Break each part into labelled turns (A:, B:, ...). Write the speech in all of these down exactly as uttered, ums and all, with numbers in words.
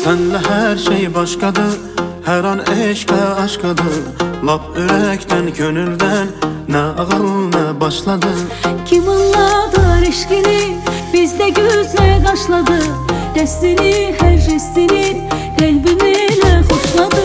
A: Senle her şey başkadır, her an eşke aşkadır. Lap yürekten, gönülden, ne ağıl ne başladı.
B: Kim anladı eşkini, bizde gözle kaşladı. Destini, her jestini, kalbimle hoşladı.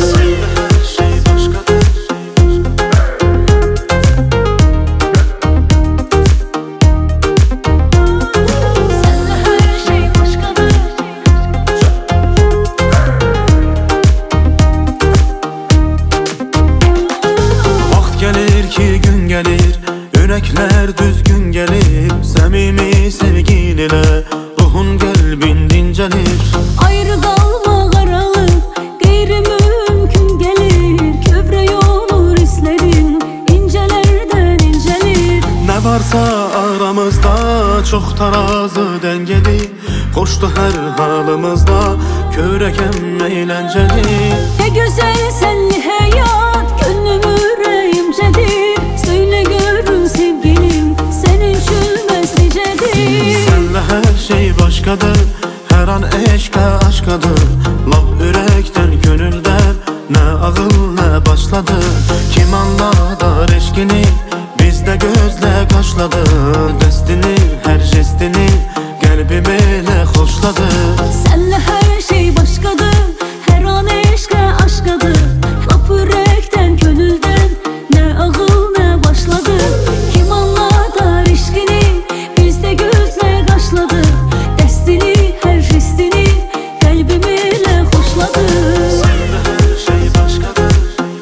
A: Gelir ki gün gelir, yürekler düzgün gelir. Samimi sevgiliyle ruhun kalbin dincelir.
B: Ayrı kalma karalık, gayri mümkün gelir. Köprü olur hislerin, incelerden incelir.
A: Ne varsa aramızda çok tarazi dengeli. Koştu her halımızda, körekem eğlenceli.
B: Ne güzel senli hayat, gönlüm yüreğimcedir. Söyle görün sevgilim, senin çülmez nicedir.
A: Senle her şey başkadır, her an eşke aşkadır. Lap yürekten, gönülden, ne ağıl ne başladı. Kim anladı eşkini, bizde gözle kaşladı. Destini, her jestini, kalbimle hoşladı.
B: Senle her şey başkadır, her an eşke aşkadır. Lap yürekten, gönülden, ne ağıl ne başladı. Kim anladı eşkini, bizde gözle kaşladı. Destini, her jestini, kalbimle hoşladı.
A: Senle her şey başkadır.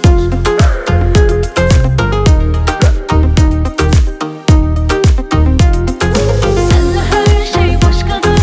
B: Senle her şey başkadır.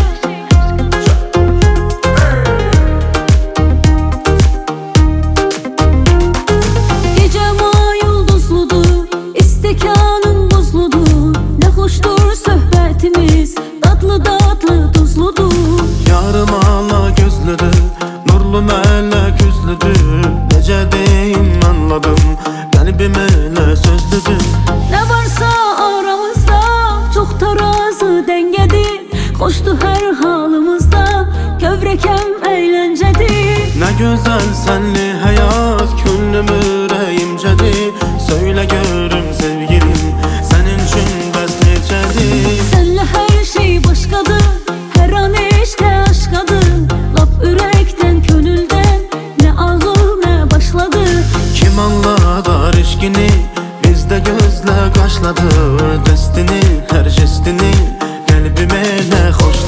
B: Gecem ay yıldızlıdır, istekanın buzludur. Ne hoştur sohbetimiz, tatlı tatlı tuzludur.
A: Yarım ala gözlüdür, nurlu melek yüzlüdür. Nece deyim anladım, kalbime ne sözlüdür.
B: Ne varsa aramızda çok tarazi dengedir. Koştu her halımızda, kövrekem eğlencedir.
A: Ne güzel senli hayat, gönlüm yüreğimcedir. Söyle görüm sevgilim, senin için bəs necədir.
B: Senle her şey başkadır, her an eşke aşkadır. Lap yürekten, gönülden, ne ağıl ne başladı.
A: Kim anladı eşkini, bizde gözle kaşladı. Destini, her jestini, kalbime ne hoşladı.